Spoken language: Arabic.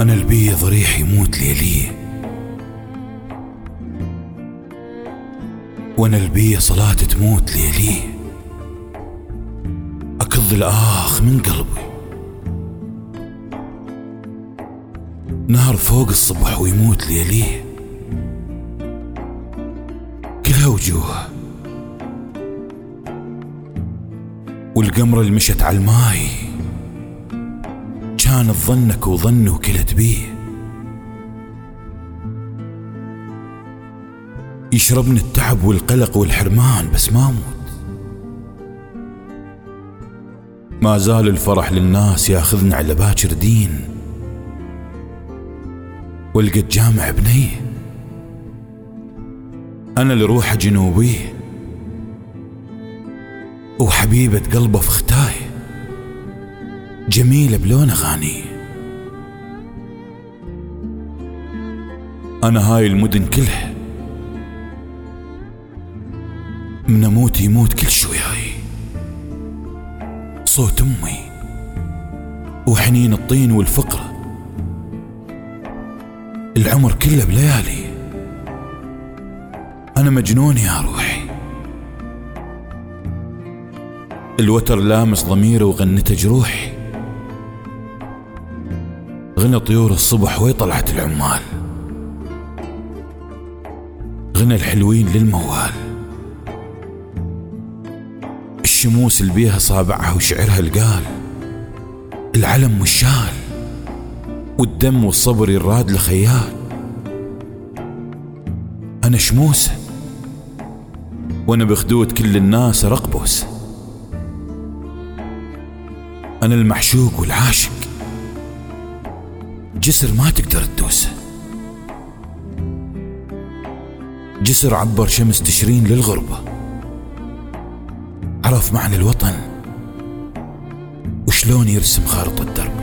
أنا البي ضريح يموت ليليه، وأنا البي صلاة تموت ليليه، أكض الآخ من قلبي، نهر فوق الصبح ويموت ليليه، كلها وجوه، والقمر اللي مشت على الماي كانت ظنك وظنه كلت بيه، يشربني التعب والقلق والحرمان بس ما أموت، ما زال الفرح للناس ياخذنا على باكر دين، والقد جامع بنيه، أنا اللي روحه جنوبيه وحبيبة قلبه في ختاي، جميلة بلون أغانيه، أنا هاي المدن كلها من أموت يموت كل شوياي، صوت أمي وحنين الطين والفقرة، العمر كله بليالي، أنا مجنون يا روحي، الوتر لامس ضميره وغنته جروحي، غنى طيور الصبح وطلعت العمال، غنى الحلوين للموال، الشموس اللي بيها صابعها وشعرها القال، العلم والشال والدم والصبر يراد لخيال، أنا شموسة وأنا بخدود كل الناس رقبوس، أنا المحشوق والعاشق جسر ما تقدر تدوسه، جسر عبر شمس تشرين للغربة، عرف معنى الوطن وشلون يرسم خارطة الدرب.